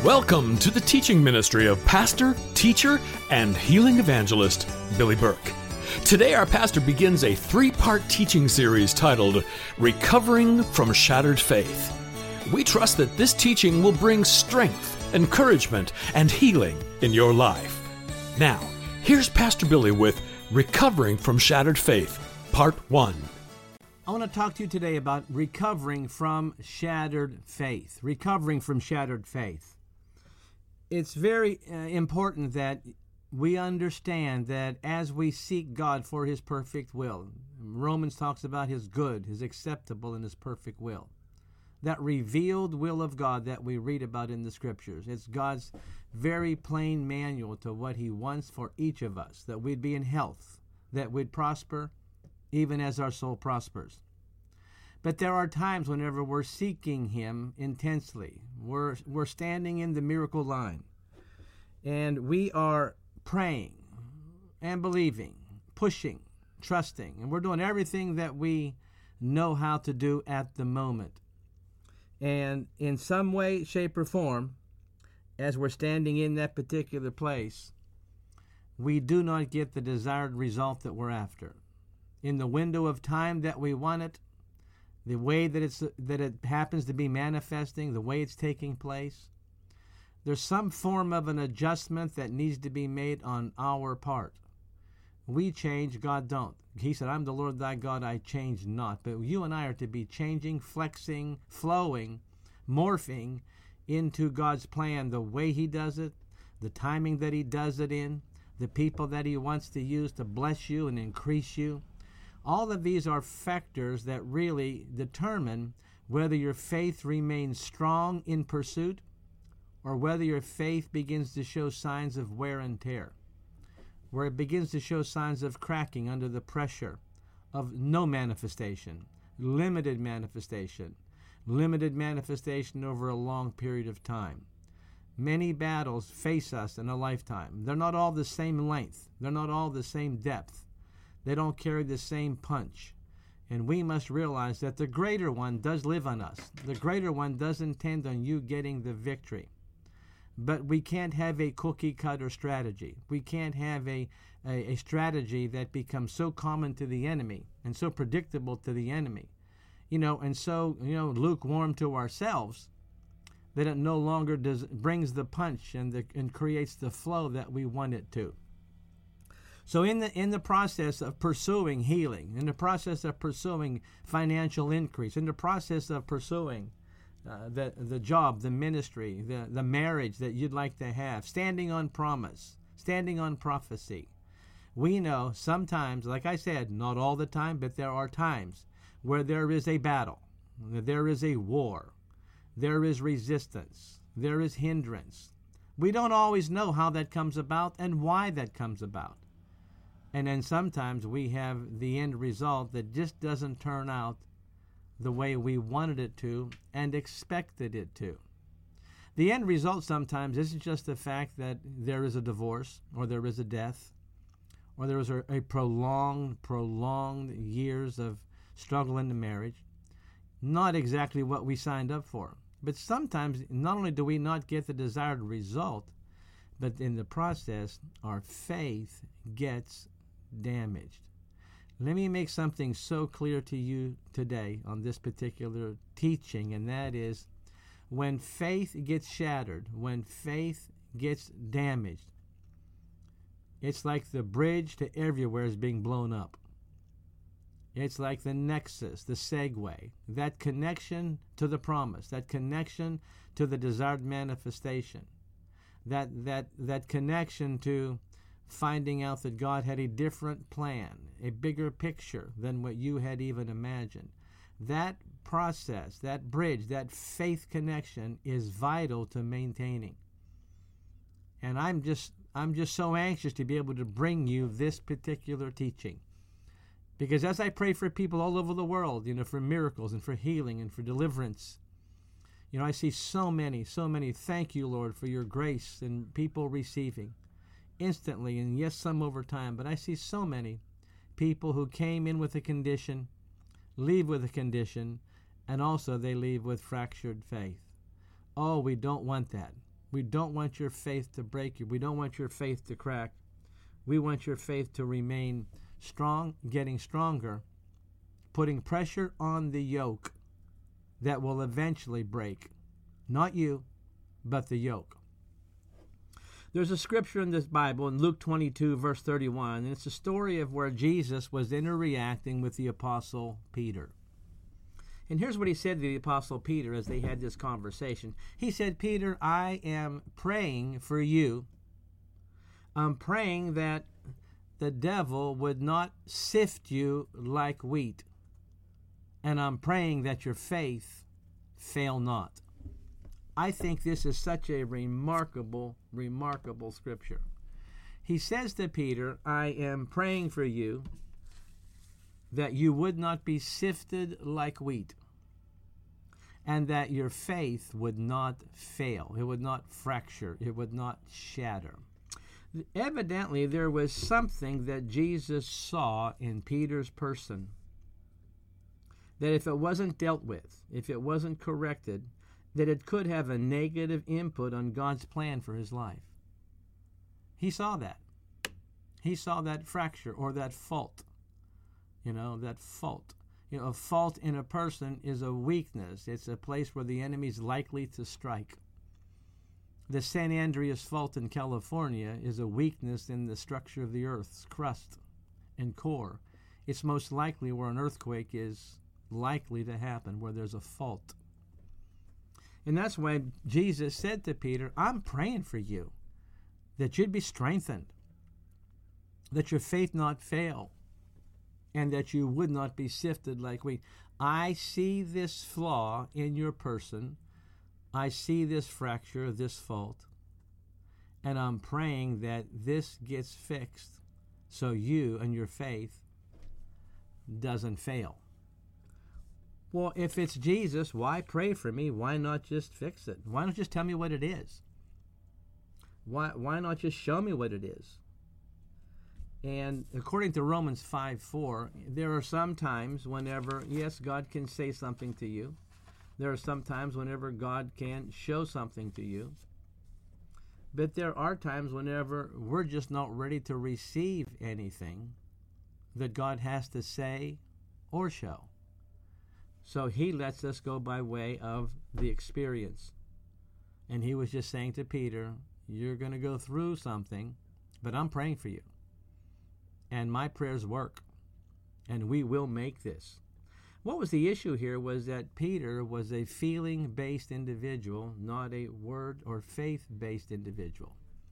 Welcome to the teaching ministry of pastor, teacher, and healing evangelist Billy Burke. Today our pastor begins a 3-part teaching series titled Recovering from Shattered Faith. We trust that this teaching will bring strength, encouragement, and healing in your life. Now, here's Pastor Billy with Recovering from Shattered Faith, Part 1. I want to talk to you today about recovering from shattered faith. Recovering from shattered faith. It's very important that we understand that as we seek God for His perfect will, Romans talks about His good, His acceptable, and His perfect will. That revealed will of God that we read about in the Scriptures. It's God's very plain manual to what He wants for each of us, that we'd be in health, that we'd prosper, even as our soul prospers. But there are times whenever we're seeking Him intensely. We're standing in the miracle line. And we are praying and believing, pushing, trusting. And we're doing everything that we know how to do at the moment. And in some way, shape, or form, as we're standing in that particular place, we do not get the desired result that we're after. In the window of time that we want it, the way that it happens to be manifesting, the way it's taking place, there's some form of an adjustment that needs to be made on our part. We change, God don't. He said, I'm the Lord thy God, I change not. But you and I are to be changing, flexing, flowing, morphing into God's plan, the way He does it, the timing that He does it in, the people that He wants to use to bless you and increase you. All of these are factors that really determine whether your faith remains strong in pursuit or whether your faith begins to show signs of wear and tear, where it begins to show signs of cracking under the pressure of no manifestation, limited manifestation over a long period of time. Many battles face us in a lifetime. They're not all the same length. They're not all the same depth. They don't carry the same punch. And we must realize that the greater one does live on us. The greater one does intend on you getting the victory. But we can't have a cookie-cutter strategy. We can't have a strategy that becomes so common to the enemy and so predictable to the enemy, and so lukewarm to ourselves that it no longer brings the punch and creates the flow that we want it to. So in the process of pursuing healing, in the process of pursuing financial increase, in the process of pursuing the job, the ministry, the marriage that you'd like to have, standing on promise, standing on prophecy, we know sometimes, like I said, not all the time, but there are times where there is a battle, there is a war, there is resistance, there is hindrance. We don't always know how that comes about and why that comes about. And then sometimes we have the end result that just doesn't turn out the way we wanted it to and expected it to. The end result sometimes isn't just the fact that there is a divorce or there is a death or there is a prolonged years of struggle in the marriage. Not exactly what we signed up for. But sometimes not only do we not get the desired result, but in the process our faith gets damaged. Let me make something so clear to you today on this particular teaching, and that is when faith gets shattered, when faith gets damaged, it's like the bridge to everywhere is being blown up. It's like the nexus, the segue, that connection to the promise, that connection to the desired manifestation, that connection to finding out that God had a different plan, a bigger picture than what you had even imagined. That process, that bridge, that faith connection is vital to maintaining. And I'm just so anxious to be able to bring you this particular teaching. Because as I pray for people all over the world, for miracles and for healing and for deliverance, I see so many, thank you, Lord, for your grace and people receiving instantly, and yes, some over time, but I see so many people who came in with a condition, leave with a condition, and also they leave with fractured faith. Oh, we don't want that. We don't want your faith to break you. We don't want your faith to crack. We want your faith to remain strong, getting stronger, putting pressure on the yoke that will eventually break. Not you, but the yoke. There's a scripture in this Bible in Luke 22, verse 31, and it's a story of where Jesus was interacting with the Apostle Peter. And here's what he said to the Apostle Peter as they had this conversation. He said, Peter, I am praying for you. I'm praying that the devil would not sift you like wheat. And I'm praying that your faith fail not. I think this is such a remarkable, remarkable scripture. He says to Peter, I am praying for you that you would not be sifted like wheat, and that your faith would not fail. It would not fracture. It would not shatter. Evidently, there was something that Jesus saw in Peter's person that if it wasn't dealt with, if it wasn't corrected, that it could have a negative input on God's plan for his life. He saw that. He saw that fracture or that fault. That fault. A fault in a person is a weakness. It's a place where the enemy is likely to strike. The San Andreas Fault in California is a weakness in the structure of the Earth's crust and core. It's most likely where an earthquake is likely to happen, where there's a fault. And that's why Jesus said to Peter, I'm praying for you, that you'd be strengthened, that your faith not fail, and that you would not be sifted like wheat. I see this flaw in your person. I see this fracture, this fault, and I'm praying that this gets fixed so you and your faith doesn't fail. Well, if it's Jesus, why pray for me? Why not just fix it? Why not just tell me what it is? Why not just show me what it is? And according to Romans 5:4, there are some times whenever, yes, God can say something to you. There are some times whenever God can show something to you. But there are times whenever we're just not ready to receive anything that God has to say or show. So he lets us go by way of the experience. And he was just saying to Peter, you're going to go through something, but I'm praying for you. And my prayers work. And we will make this. What was the issue here was that Peter was a feeling-based individual, not a word or faith-based individual.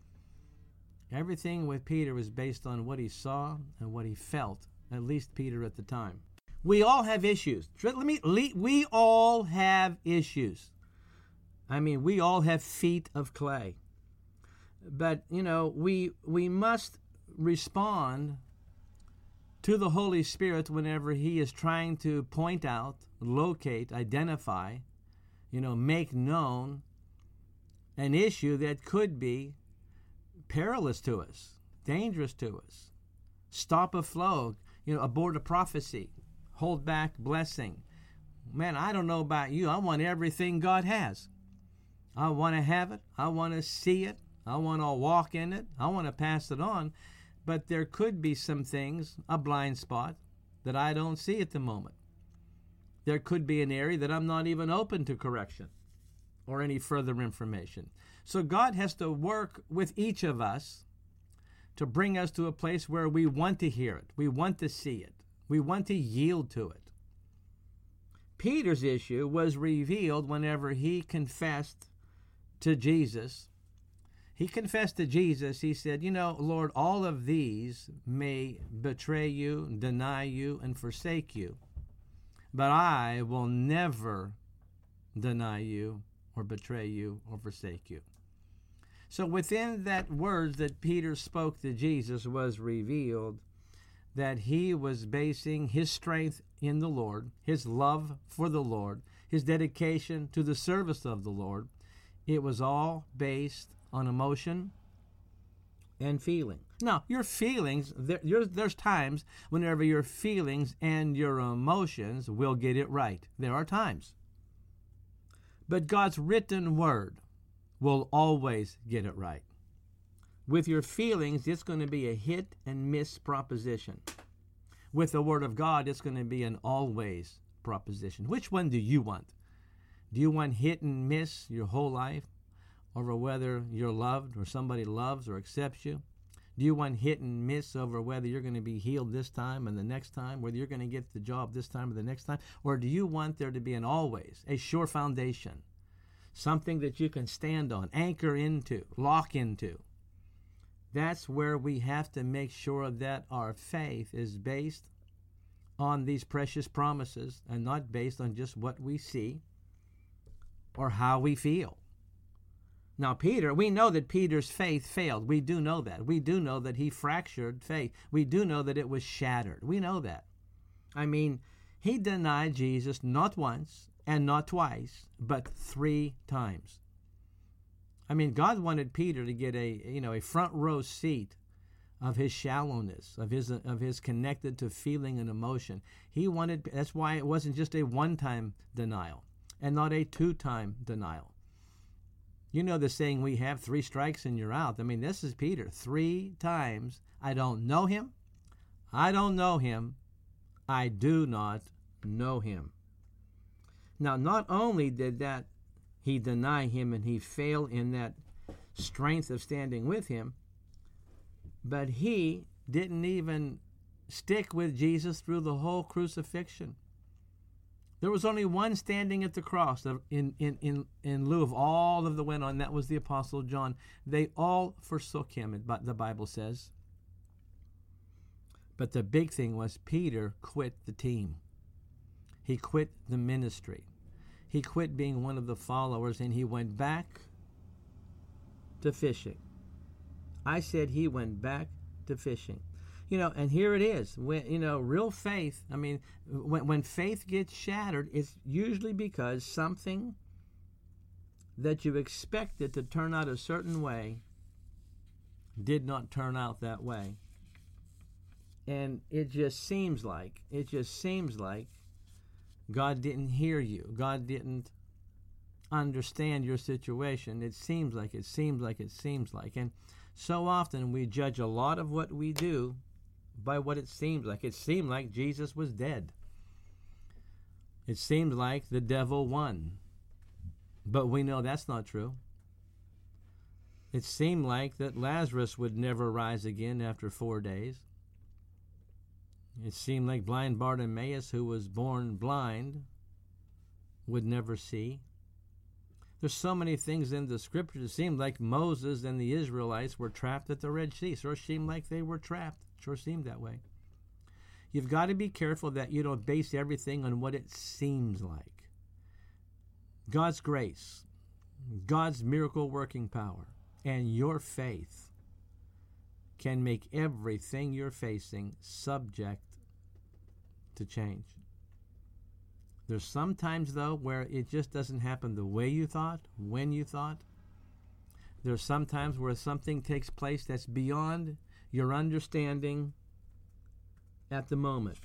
Everything with Peter was based on what he saw and what he felt, at least Peter at the time. We all have issues. We all have issues. I mean, we all have feet of clay. But, we must respond to the Holy Spirit whenever he is trying to point out, locate, identify, make known an issue that could be perilous to us, dangerous to us, stop a flow, abort a prophecy, hold back blessing. Man, I don't know about you. I want everything God has. I want to have it. I want to see it. I want to walk in it. I want to pass it on. But there could be some things, a blind spot, that I don't see at the moment. There could be an area that I'm not even open to correction or any further information. So God has to work with each of us to bring us to a place where we want to hear it. We want to see it. We want to yield to it. Peter's issue was revealed whenever he confessed to Jesus. He confessed to Jesus. He said, Lord, all of these may betray you, deny you, and forsake you. But I will never deny you or betray you or forsake you. So within that words that Peter spoke to Jesus was revealed that he was basing his strength in the Lord, his love for the Lord, his dedication to the service of the Lord. It was all based on emotion and feeling. Now, your feelings, there's times whenever your feelings and your emotions will get it right. There are times. But God's written word will always get it right. With your feelings, it's going to be a hit and miss proposition. With the Word of God, it's going to be an always proposition. Which one do you want? Do you want hit and miss your whole life over whether you're loved or somebody loves or accepts you? Do you want hit and miss over whether you're going to be healed this time and the next time, whether you're going to get the job this time or the next time? Or do you want there to be an always, a sure foundation, something that you can stand on, anchor into, lock into? That's where we have to make sure that our faith is based on these precious promises and not based on just what we see or how we feel. Now, Peter, we know that Peter's faith failed. We do know that. We do know that he fractured faith. We do know that it was shattered. We know that. I mean, he denied Jesus not once and not twice, but 3 times. I mean, God wanted Peter to get a front row seat of his shallowness, of his connected to feeling and emotion. That's why it wasn't just a one-time denial and not a 2-time denial. You know the saying we have, 3 strikes and you're out. I mean, this is Peter. 3 times, I don't know him. I don't know him. I do not know him. Now, not only did that he deny him and he fail in that strength of standing with him, but he didn't even stick with Jesus through the whole crucifixion. There was only one standing at the cross in lieu of all that went on. That was the Apostle John. They all forsook him, the Bible says. But the big thing was Peter quit the team. He quit the ministry. He quit being one of the followers, and he went back to fishing. I said he went back to fishing. And here it is. Real faith, I mean, when faith gets shattered, it's usually because something that you expected to turn out a certain way did not turn out that way. And it just seems like God didn't hear you. God didn't understand your situation. It seems like. And so often we judge a lot of what we do by what it seems like. It seemed like Jesus was dead. It seemed like the devil won. But we know that's not true. It seemed like that Lazarus would never rise again after 4 days. It seemed like blind Bartimaeus, who was born blind, would never see. There's so many things in the scriptures. It seemed like Moses and the Israelites were trapped at the Red Sea. Sure seemed like they were trapped. Sure seemed that way. You've got to be careful that you don't base everything on what it seems like. God's grace, God's miracle working power, and your faith can make everything you're facing subject to change. There's some times, though, where it just doesn't happen the way you thought, when you thought. There's some times where something takes place that's beyond your understanding at the moment.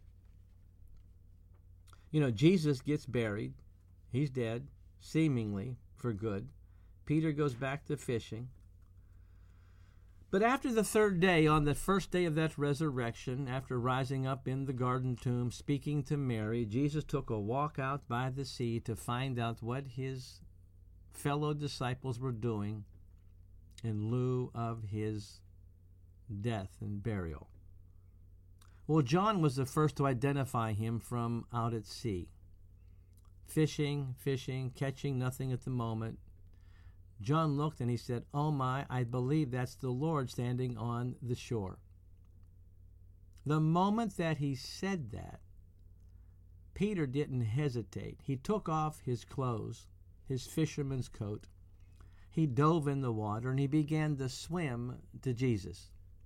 Jesus gets buried. He's dead, seemingly for good. Peter goes back to fishing. But after the 3rd day, on the first day of that resurrection, after rising up in the garden tomb, speaking to Mary, Jesus took a walk out by the sea to find out what his fellow disciples were doing in lieu of his death and burial. Well, John was the first to identify him from out at sea. Fishing, catching nothing at the moment. John looked and he said, "Oh my, I believe that's the Lord standing on the shore." The moment that he said that, Peter didn't hesitate. He took off his clothes, his fisherman's coat. He dove in the water and he began to swim to Jesus.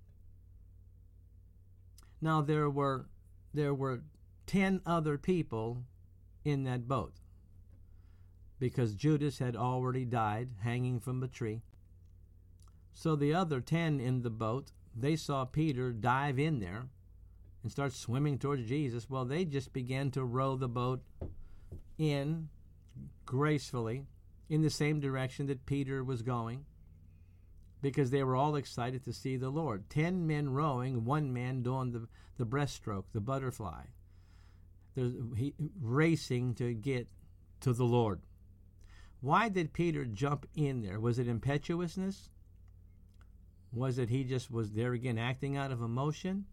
Now there were 10 other people in that boat, because Judas had already died hanging from a tree. So the other 10 in the boat, they saw Peter dive in there and start swimming towards Jesus. Well, they just began to row the boat in gracefully in the same direction that Peter was going, because they were all excited to see the Lord. 10 men rowing, 1 man doing the breaststroke, the butterfly. He racing to get to the Lord. Why did Peter jump in there? Was it impetuousness? Was it he just was there again acting out of emotion?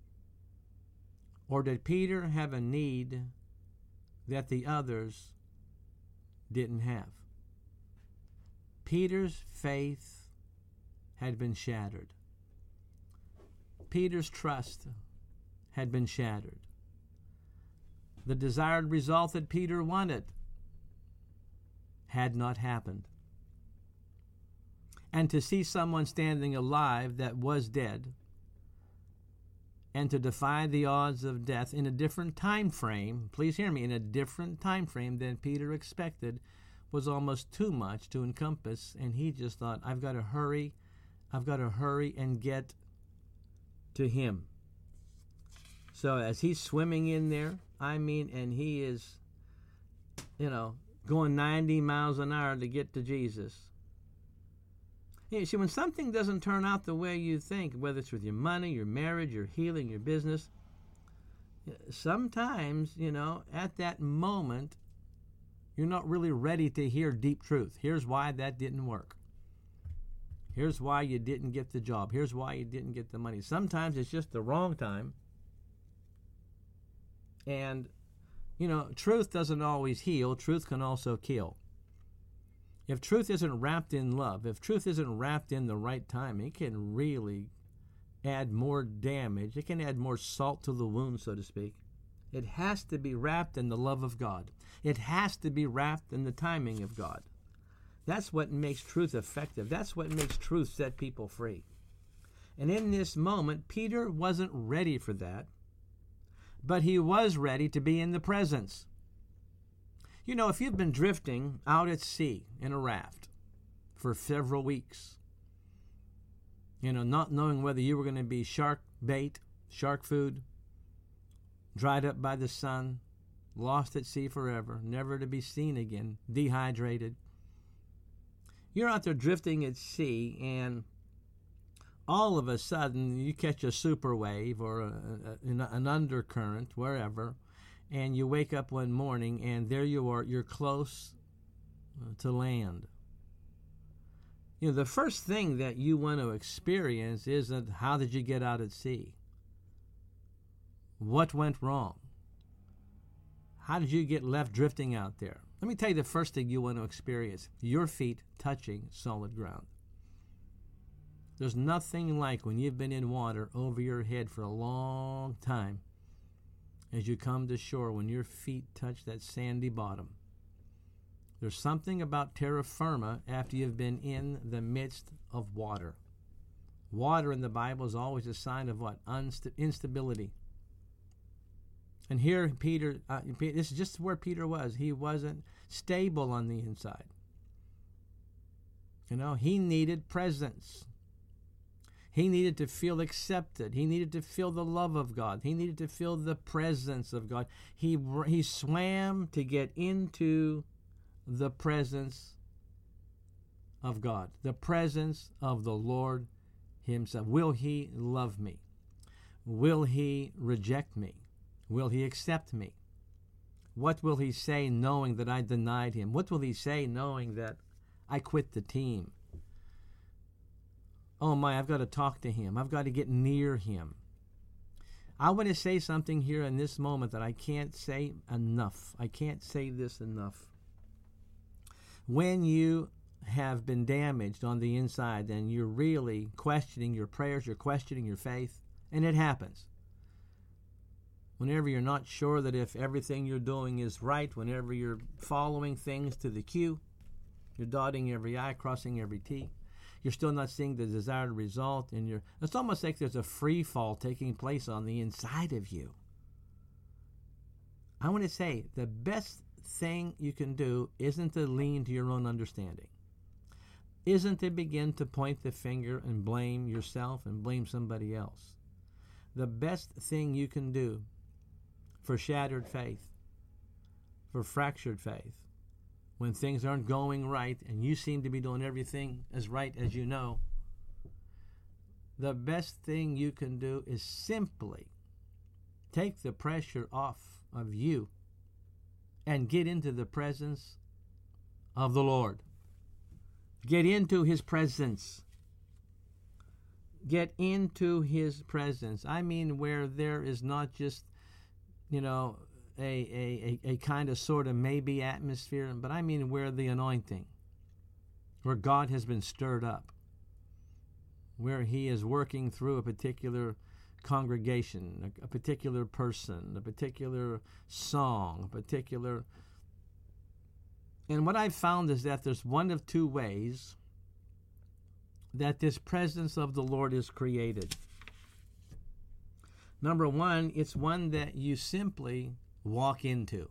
Or did Peter have a need that the others didn't have? Peter's faith had been shattered. Peter's trust had been shattered. The desired result that Peter wanted had not happened. And to see someone standing alive that was dead, and to defy the odds of death in a different time frame, please hear me, in a different time frame than Peter expected, was almost too much to encompass, and he just thought, I've got to hurry and get to him. So as he's swimming in there, and he is, going 90 miles an hour to get to Jesus. You see, when something doesn't turn out the way you think, whether it's with your money, your marriage, your healing, your business, sometimes, at that moment, you're not really ready to hear deep truth. Here's why that didn't work. Here's why you didn't get the job. Here's why you didn't get the money. Sometimes it's just the wrong time. And, truth doesn't always heal. Truth can also kill. If truth isn't wrapped in love, if truth isn't wrapped in the right time, it can really add more damage. It can add more salt to the wound, so to speak. It has to be wrapped in the love of God. It has to be wrapped in the timing of God. That's what makes truth effective. That's what makes truth set people free. And in this moment, Peter wasn't ready for that, but he was ready to be in the presence. If you've been drifting out at sea in a raft for several weeks, not knowing whether you were going to be shark bait, shark food, dried up by the sun, lost at sea forever, never to be seen again, dehydrated. You're out there drifting at sea, and all of a sudden you catch a super wave or an undercurrent, wherever, and you wake up one morning and there you are, you're close to land. The first thing that you want to experience isn't how did you get out at sea? What went wrong? How did you get left drifting out there? Let me tell you the first thing you want to experience, your feet touching solid ground. There's nothing like when you've been in water over your head for a long time, as you come to shore, when your feet touch that sandy bottom. There's something about terra firma after you've been in the midst of water. Water in the Bible is always a sign of what? Instability. And here Peter, this is just where Peter was. He wasn't stable on the inside. He needed presence. He needed to feel accepted. He needed to feel the love of God. He needed to feel the presence of God. He swam to get into the presence of God, the presence of the Lord himself. Will he love me? Will he reject me? Will he accept me? What will he say knowing that I denied him? What will he say knowing that I quit the team? Oh my, I've got to talk to him. I've got to get near him. I want to say something here in this moment that I can't say enough. I can't say this enough. When you have been damaged on the inside and you're really questioning your prayers, you're questioning your faith, and it happens. Whenever you're not sure that if everything you're doing is right, whenever you're following things to the cue, you're dotting every I, crossing every T, you're still not seeing the desired result, and it's almost like there's a free fall taking place on the inside of you. I want to say the best thing you can do isn't to lean to your own understanding, isn't to begin to point the finger and blame yourself and blame somebody else. The best thing you can do for shattered faith, for fractured faith, when things aren't going right and you seem to be doing everything as right as you know, the best thing you can do is simply take the pressure off of you and get into the presence of the Lord. Get into His presence. Get into His presence. I mean, where there is not just, a kind of sort of maybe atmosphere, but I mean where the anointing, where God has been stirred up, where He is working through a particular congregation, a particular person, a particular song, a particular... And what I've found is that there's one of two ways that this presence of the Lord is created. Number one, it's one that you simply walk into.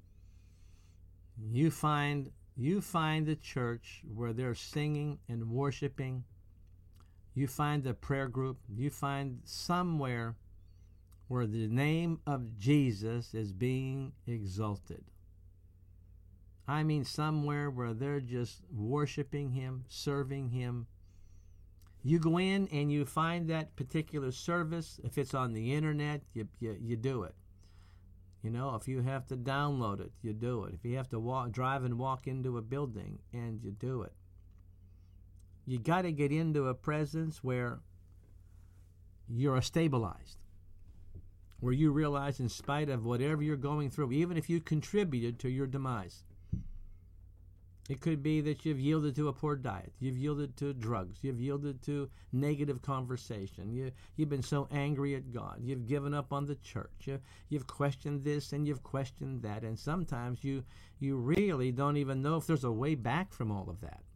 You find the church where they're singing and worshiping. You find the prayer group. You find somewhere where the name of Jesus is being exalted. I mean somewhere where they're just worshiping Him, serving Him. You go in and you find that particular service. If it's on the internet, you do it. If you have to download it, you do it. If you have to drive and walk into a building, and you do it. You got to get into a presence where you're stabilized, where you realize in spite of whatever you're going through, even if you contributed to your demise, it could be that you've yielded to a poor diet, you've yielded to drugs, you've yielded to negative conversation, you've been so angry at God, you've given up on the church, you've questioned this and you've questioned that, and sometimes you really don't even know if there's a way back from all of that.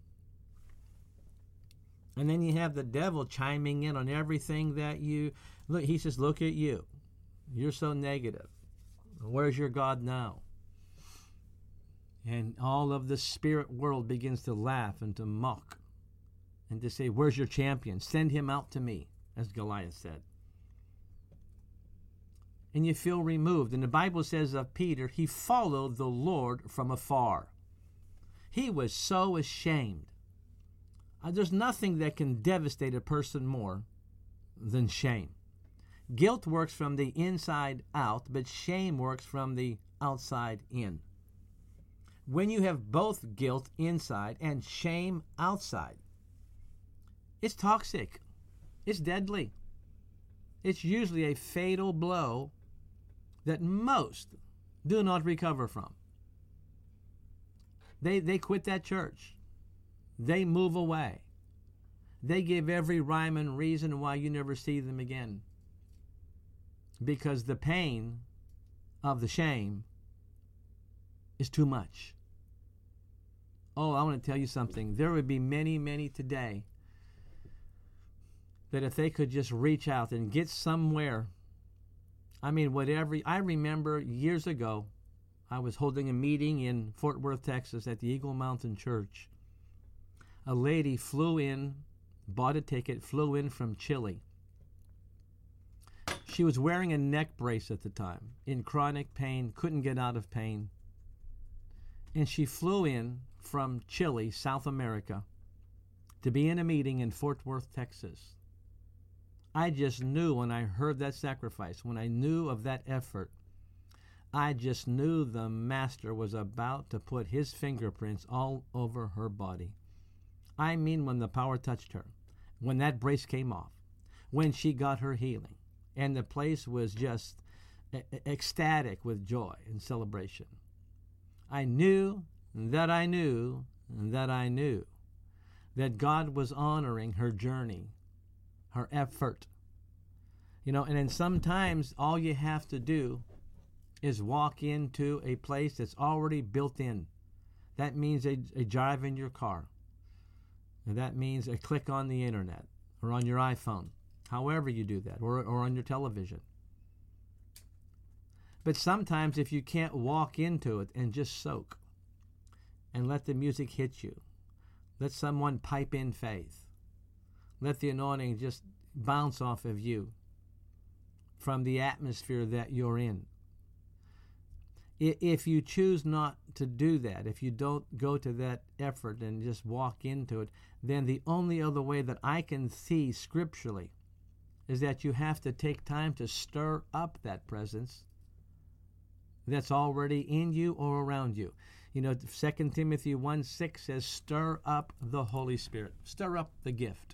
And then you have the devil chiming in on everything that look. He says, look at you. You're so negative. Where's your God now? And all of the spirit world begins to laugh and to mock and to say, where's your champion? Send him out to me, as Goliath said. And you feel removed. And the Bible says of Peter, he followed the Lord from afar. He was so ashamed. There's nothing that can devastate a person more than shame. Guilt works from the inside out, but shame works from the outside in. When you have both guilt inside and shame outside, it's toxic. It's deadly. It's usually a fatal blow that most do not recover from. They quit that church. They move away. They give every rhyme and reason why you never see them again. Because the pain of the shame is too much. Oh, I want to tell you something. There would be many, many today that if they could just reach out and get somewhere, I remember years ago, I was holding a meeting in Fort Worth, Texas at the Eagle Mountain Church. A lady flew in, bought a ticket, flew in from Chile. She was wearing a neck brace at the time, in chronic pain, couldn't get out of pain. And she flew in from Chile, South America, to be in a meeting in Fort Worth, Texas. I just knew when I heard that sacrifice, when I knew of that effort, I just knew the Master was about to put His fingerprints all over her body. I mean, when the power touched her, when that brace came off, when she got her healing, and the place was just ecstatic with joy and celebration. I knew that I knew that I knew that God was honoring her journey, her effort. And then sometimes all you have to do is walk into a place that's already built in. That means a drive in your car. And that means a click on the internet or on your iPhone, however you do that, or on your television. But sometimes if you can't walk into it and just soak and let the music hit you, let someone pipe in faith, let the anointing just bounce off of you from the atmosphere that you're in. If you choose not to do that, if you don't go to that effort and just walk into it, then the only other way that I can see scripturally is that you have to take time to stir up that presence that's already in you or around you. You know, 2 Timothy 1:6 says, stir up the Holy Spirit. Stir up the gift.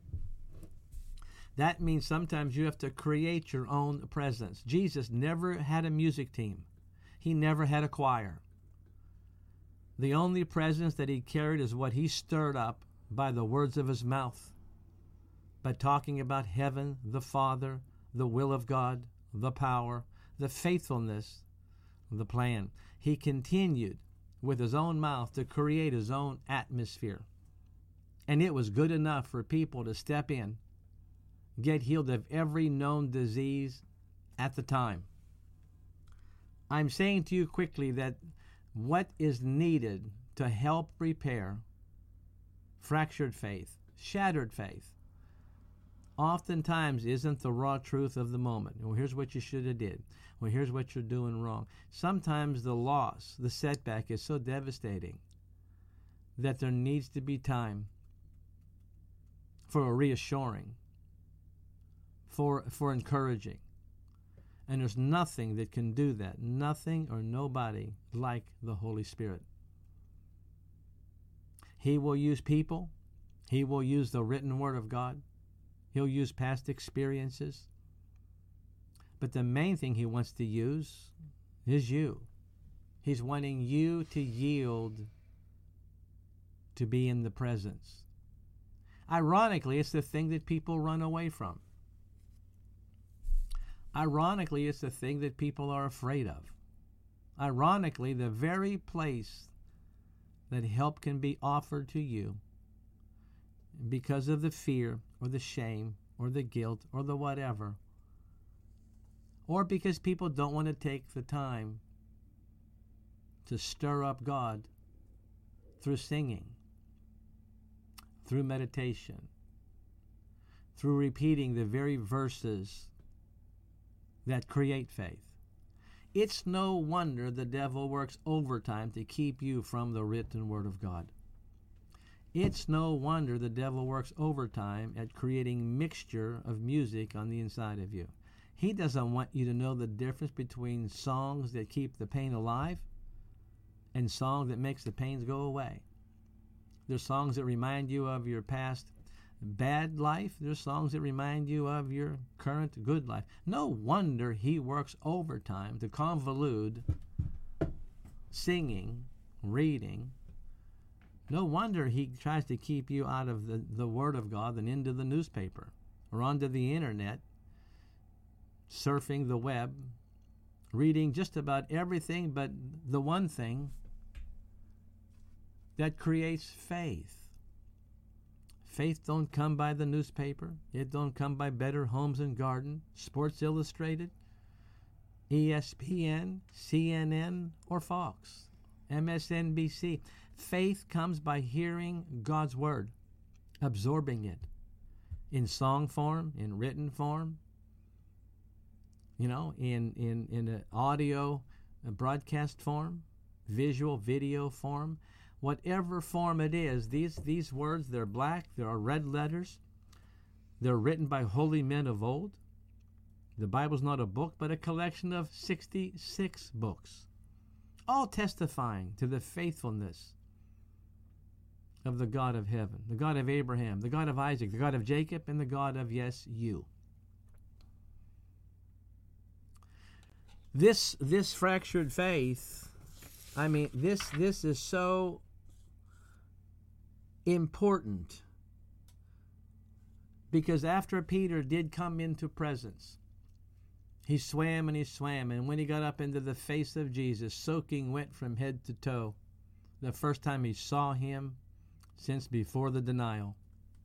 That means sometimes you have to create your own presence. Jesus never had a music team. He never had a choir. The only presence that he carried is what he stirred up by the words of his mouth, by talking about heaven, the Father, the will of God, the power, the faithfulness, the plan. He continued with his own mouth to create his own atmosphere. And it was good enough for people to step in, get healed of every known disease at the time. I'm saying to you quickly that what is needed to help repair fractured faith, shattered faith, oftentimes isn't the raw truth of the moment. Well, here's what you should have did. Well, here's what you're doing wrong. Sometimes the loss, the setback is so devastating that there needs to be time for a reassuring, for encouraging. And there's nothing that can do that, nothing or nobody like the Holy Spirit. He will use people. He will use the written Word of God. He'll use past experiences. But the main thing he wants to use is you. He's wanting you to yield to be in the presence. Ironically, it's the thing that people run away from. Ironically, it's the thing that people are afraid of. Ironically, the very place that help can be offered to you because of the fear or the shame or the guilt or the whatever, or because people don't want to take the time to stir up God through singing, through meditation, through repeating the very verses that create faith. It's no wonder the devil works overtime to keep you from the written Word of God. It's no wonder the devil works overtime at creating mixture of music on the inside of you. He doesn't want you to know the difference between songs that keep the pain alive and songs that makes the pains go away. There's songs that remind you of your past bad life. There's songs that remind you of your current good life. No wonder he works overtime to convolute singing, reading. No wonder he tries to keep you out of the Word of God and into the newspaper or onto the internet, surfing the web, reading just about everything but the one thing that creates faith. Faith don't come by the newspaper. It don't come by Better Homes and Garden, Sports Illustrated, ESPN, CNN, or Fox, MSNBC. Faith comes by hearing God's Word, absorbing it in song form, in written form, in an audio broadcast form, visual video form. Whatever form it is, these words, they're black, there are red letters. They're written by holy men of old. The Bible's not a book, but a collection of 66 books, all testifying to the faithfulness of the God of heaven, the God of Abraham, the God of Isaac, the God of Jacob, and the God of, yes, you. This fractured faith, this is so important, because after Peter did come into presence, he swam, and when he got up into the face of Jesus, soaking wet from head to toe, the first time he saw him since before the denial.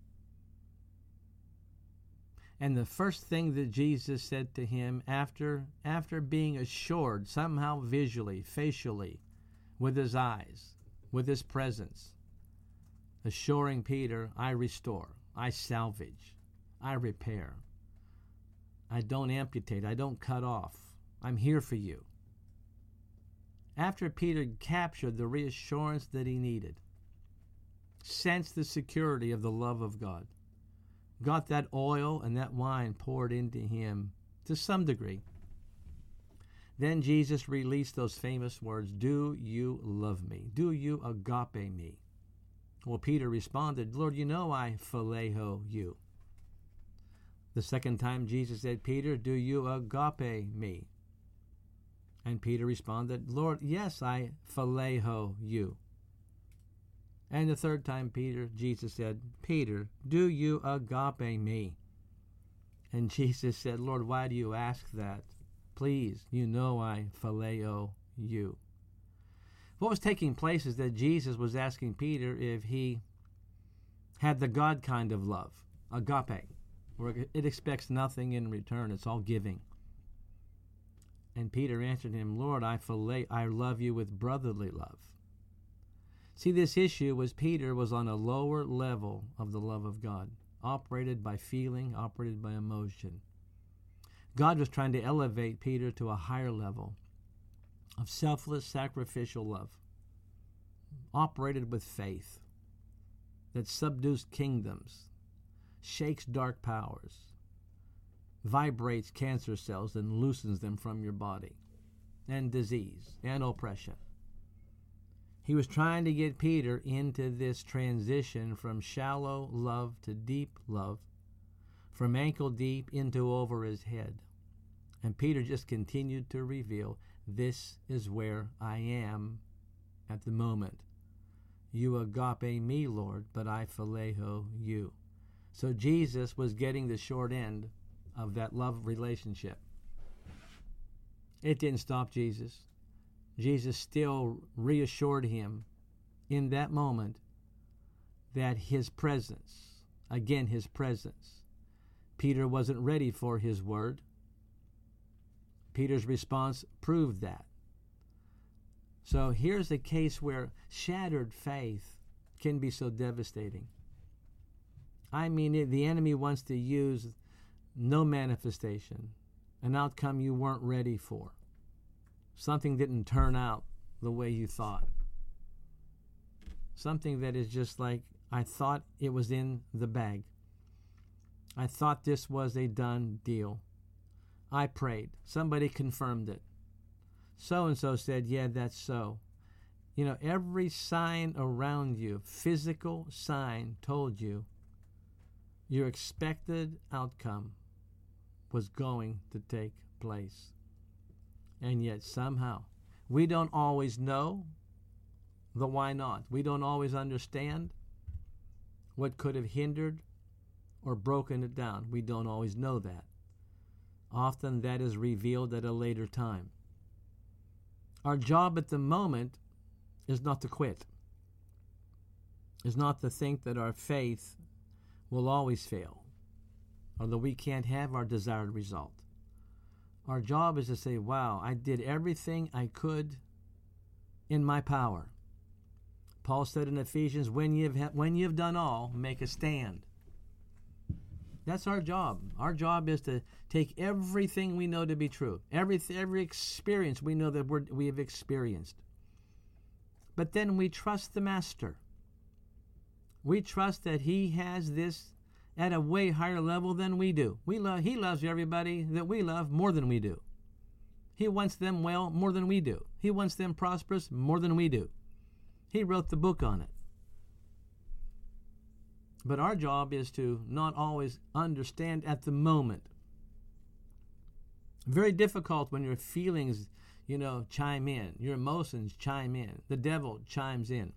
And the first thing that Jesus said to him after being assured somehow visually, facially, with his eyes, with his presence, assuring Peter, I restore, I salvage, I repair. I don't amputate, I don't cut off. I'm here for you. After Peter captured the reassurance that he needed, sensed the security of the love of God, got that oil and that wine poured into him to some degree, then Jesus released those famous words, "Do you love me? Do you agape me?" Well, Peter responded, "Lord, you know I phileo you." The second time Jesus said, "Peter, do you agape me?" And Peter responded, "Lord, yes, I phileo you." And the third time Jesus said, "Peter, do you agape me?" And Jesus said, "Lord, why do you ask that? Please, you know I phileo you." What was taking place is that Jesus was asking Peter if he had the God kind of love, agape, where it expects nothing in return. It's all giving. And Peter answered him, "Lord, I love you with brotherly love." See, this issue was Peter was on a lower level of the love of God, operated by feeling, operated by emotion. God was trying to elevate Peter to a higher level of selfless, sacrificial love, operated with faith, that subdues kingdoms, shakes dark powers, vibrates cancer cells and loosens them from your body, and disease and oppression. He was trying to get Peter into this transition from shallow love to deep love, from ankle deep into over his head. And Peter just continued to reveal, "This is where I am at the moment. You agape me, Lord, but I phileo you." So Jesus was getting the short end of that love relationship. It didn't stop Jesus. Jesus still reassured him in that moment that his presence, again his presence, Peter wasn't ready for his word. Peter's response proved that. So here's a case where shattered faith can be so devastating. I mean, the enemy wants to use no manifestation, an outcome you weren't ready for. Something didn't turn out the way you thought. Something that is just like, I thought it was in the bag. I thought this was a done deal. I prayed. Somebody confirmed it. So-and-so said, yeah, that's so. You know, every sign around you, physical sign, told you your expected outcome was going to take place. And yet somehow, we don't always know the why not. We don't always understand what could have hindered or broken it down. We don't always know that. Often that is revealed at a later time. Our job at the moment is not to quit. Is not to think that our faith will always fail, or that we can't have our desired result. Our job is to say, wow, I did everything I could in my power. Paul said in Ephesians, when you've done all, make a stand. That's our job. Our job is to take everything we know to be true, every experience we know that we have experienced. But then we trust the Master. We trust that He has this at a way higher level than we do. He loves everybody that we love more than we do. He wants them well more than we do. He wants them prosperous more than we do. He wrote the book on it. But our job is to not always understand at the moment. Very difficult when your feelings, chime in. Your emotions chime in. The devil chimes in.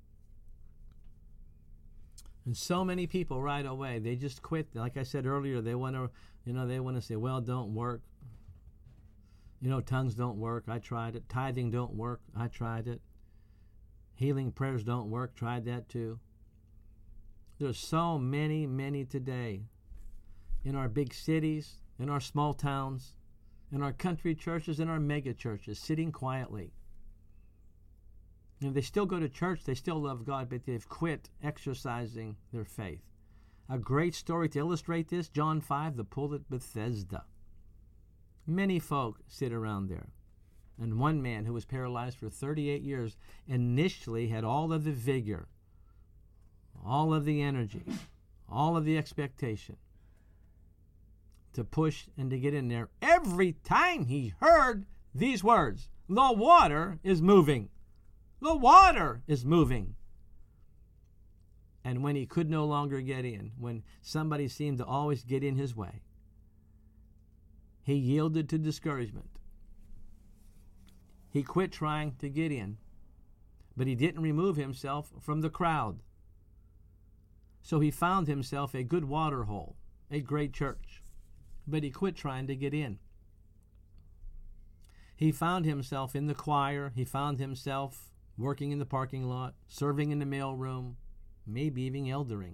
And so many people right away, they just quit. Like I said earlier, they want to say, well, don't work. Tongues don't work. I tried it. Tithing don't work. I tried it. Healing prayers don't work. Tried that too. There's so many today in our big cities, in our small towns, in our country churches, in our mega churches, sitting quietly. They still go to church, they still love God, but they've quit exercising their faith. A great story to illustrate this, John 5, the pool at Bethesda. Many folk sit around there. And one man who was paralyzed for 38 years initially had all of the vigor, all of the energy, all of the expectation to push and to get in there every time he heard these words, "The water is moving. The water is moving." And when he could no longer get in, when somebody seemed to always get in his way, he yielded to discouragement. He quit trying to get in, but he didn't remove himself from the crowd. So he found himself a good water hole, a great church, but he quit trying to get in. He found himself in the choir. He found himself working in the parking lot, serving in the mailroom, maybe even eldering.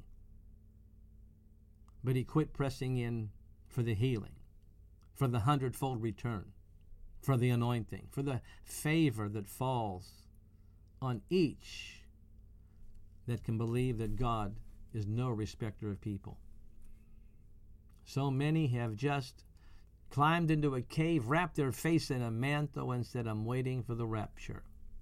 But he quit pressing in for the healing, for the 100-fold return, for the anointing, for the favor that falls on each that can believe that God is no respecter of people. So many have just climbed into a cave, wrapped their face in a mantle, and said, "I'm waiting for the rapture.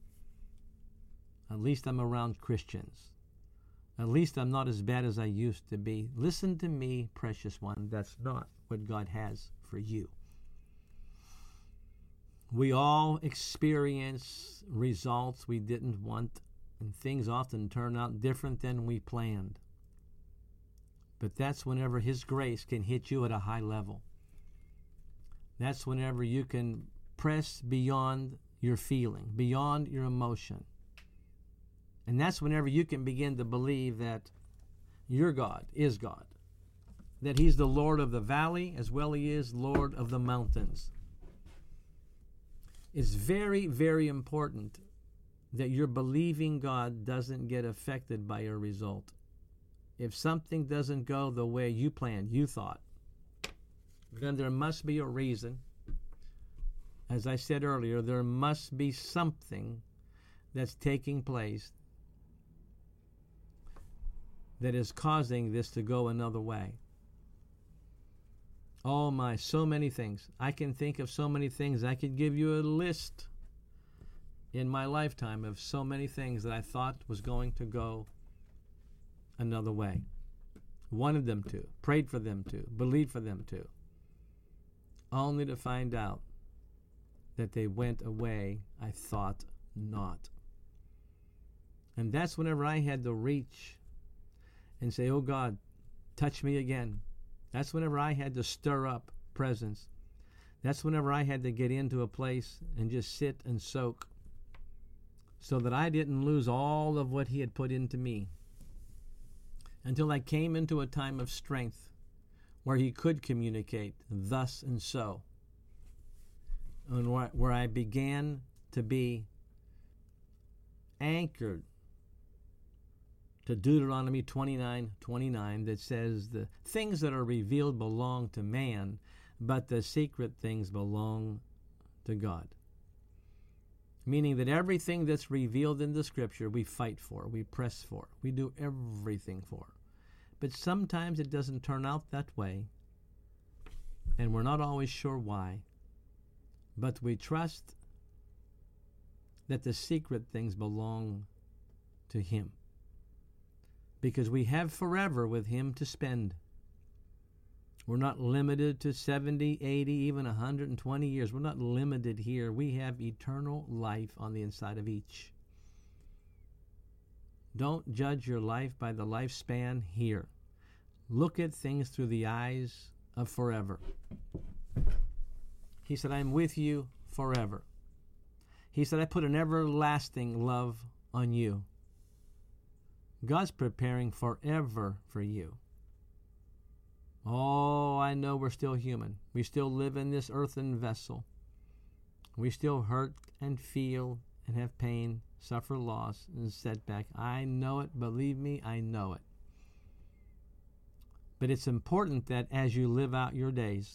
At least I'm around Christians. At least I'm not as bad as I used to be." Listen to me, precious one. That's not what God has for you. We all experience results we didn't want, and things often turn out different than we planned. But that's whenever His grace can hit you at a high level. That's whenever you can press beyond your feeling, beyond your emotion. And that's whenever you can begin to believe that your God is God, that He's the Lord of the valley as well He is Lord of the mountains. It's very, very important that your believing God doesn't get affected by your result. If something doesn't go the way you planned, you thought, then there must be a reason. As I said earlier, there must be something that's taking place that is causing this to go another way. Oh my, so many things. I can think of so many things. I could give you a list in my lifetime of so many things that I thought was going to go another way. Wanted them to, prayed for them to, believed for them to, only to find out that they went away I thought not. And that's whenever I had to reach and say, "Oh God, touch me again." That's whenever I had to stir up presence. That's whenever I had to get into a place and just sit and soak so that I didn't lose all of what He had put into me, until I came into a time of strength where He could communicate thus and so, and where I began to be anchored to Deuteronomy 29:29 that says, "The things that are revealed belong to man, but the secret things belong to God." Meaning that everything that's revealed in the Scripture we fight for, we press for, we do everything for. But sometimes it doesn't turn out that way, and we're not always sure why. But we trust that the secret things belong to Him, because we have forever with Him to spend. We're not limited to 70, 80, even 120 years. We're not limited here. We have eternal life on the inside of each. Don't judge your life by the lifespan here. Look at things through the eyes of forever. He said, "I'm with you forever." He said, "I put an everlasting love on you." God's preparing forever for you. Oh, I know we're still human. We still live in this earthen vessel. We still hurt and feel and have pain, suffer loss and setback. I know it. Believe me, I know it. But it's important that as you live out your days,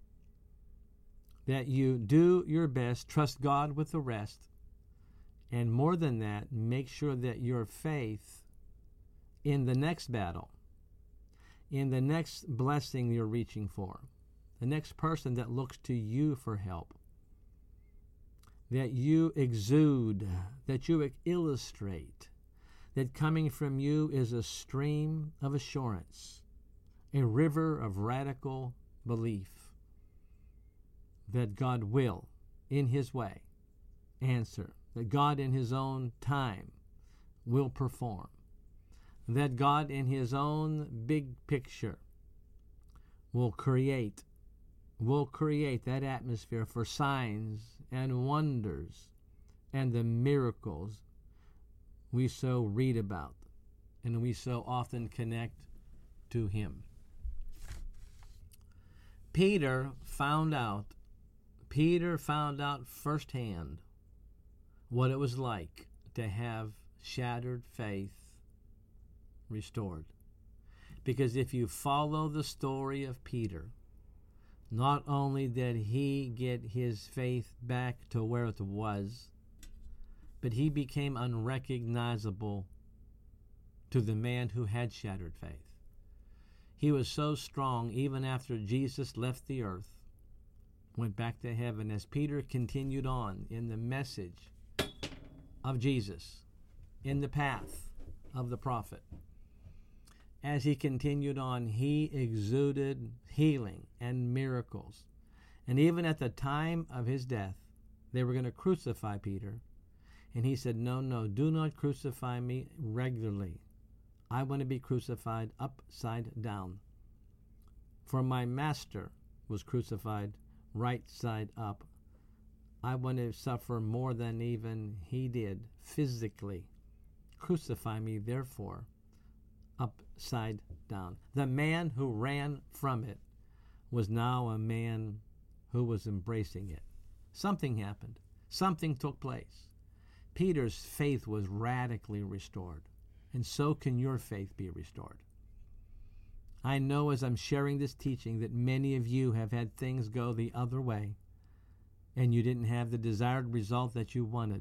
that you do your best, trust God with the rest, and more than that, make sure that your faith in the next battle, in the next blessing you're reaching for, the next person that looks to you for help, that you exude, that you illustrate, that coming from you is a stream of assurance, a river of radical belief that God will, in His way, answer, that God in His own time will perform, that God in His own big picture will create that atmosphere for signs and wonders and the miracles we so read about and we so often connect to Him. Peter found out firsthand what it was like to have shattered faith restored. Because if you follow the story of Peter, not only did he get his faith back to where it was, but he became unrecognizable to the man who had shattered faith. He was so strong even after Jesus left the earth, went back to heaven, as Peter continued on in the message of Jesus, in the path of the prophet. As he continued on, he exuded healing and miracles. And even at the time of his death, they were going to crucify Peter. And he said, no, do not crucify me regularly. I want to be crucified upside down. For my master was crucified right side up. I want to suffer more than even he did physically. Crucify me, therefore, upside down. The man who ran from it was now a man who was embracing it. Something happened. Something took place. Peter's faith was radically restored, and so can your faith be restored. I know as I'm sharing this teaching that many of you have had things go the other way, and you didn't have the desired result that you wanted.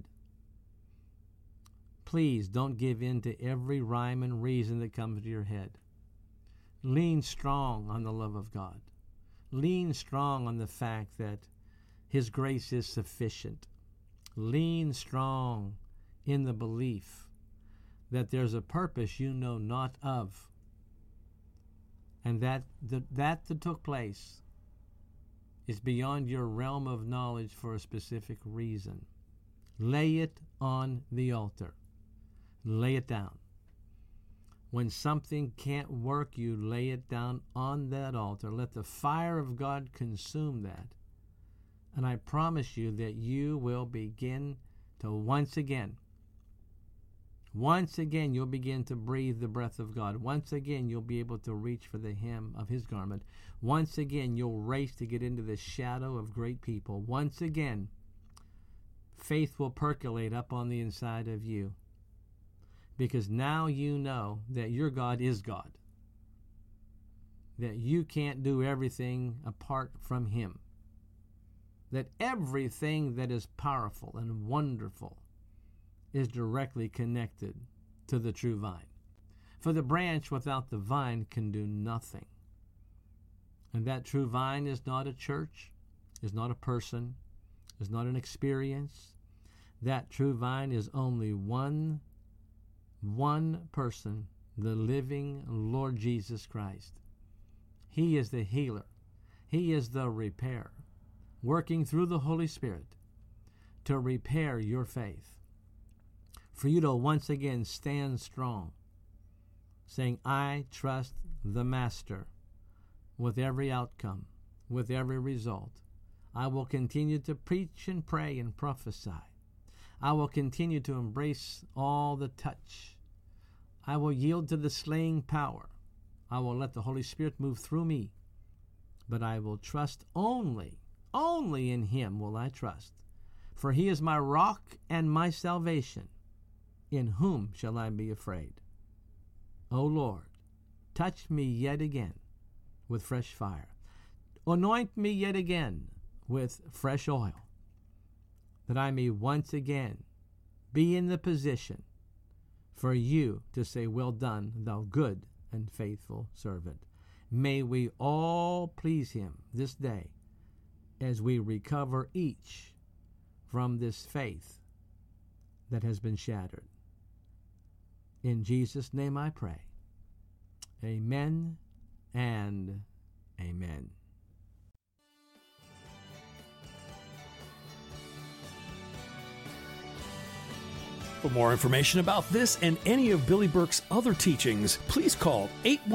Please don't give in to every rhyme and reason that comes to your head. Lean strong on the love of God. Lean strong on the fact that His grace is sufficient. Lean strong in the belief that there's a purpose you know not of, and that took place is beyond your realm of knowledge for a specific reason. Lay it on the altar. Lay it down. When something can't work, you lay it down on that altar. Let the fire of God consume that. And I promise you that you will begin to once again, you'll begin to breathe the breath of God. Once again, you'll be able to reach for the hem of His garment. Once again, you'll race to get into the shadow of great people. Once again, faith will percolate up on the inside of you. Because now you know that your God is God. That you can't do everything apart from Him. That everything that is powerful and wonderful is directly connected to the true vine. For the branch without the vine can do nothing. And that true vine is not a church, is not a person, is not an experience. That true vine is only one person, the living Lord Jesus Christ. He is the healer. He is the repairer, working through the Holy Spirit to repair your faith, for you to once again stand strong, saying, I trust the Master with every outcome, with every result. I will continue to preach and pray and prophesy. I will continue to embrace all the touch. I will yield to the slaying power. I will let the Holy Spirit move through me. But I will trust only in Him will I trust. For He is my rock and my salvation. In whom shall I be afraid? O Lord, touch me yet again with fresh fire. Anoint me yet again with fresh oil, that I may once again be in the position for you to say, well done, thou good and faithful servant. May we all please Him this day as we recover each from this faith that has been shattered. In Jesus' name I pray. Amen and amen. For more information about this and any of Billy Burke's other teachings, please call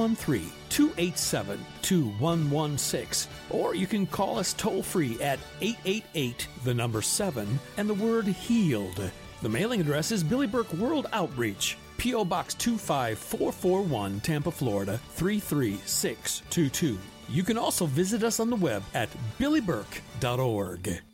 813-287-2116, or you can call us toll-free at 888-7 and the word HEALED. The mailing address is Billy Burke World Outreach, P.O. Box 25441, Tampa, Florida 33622. You can also visit us on the web at billyburke.org.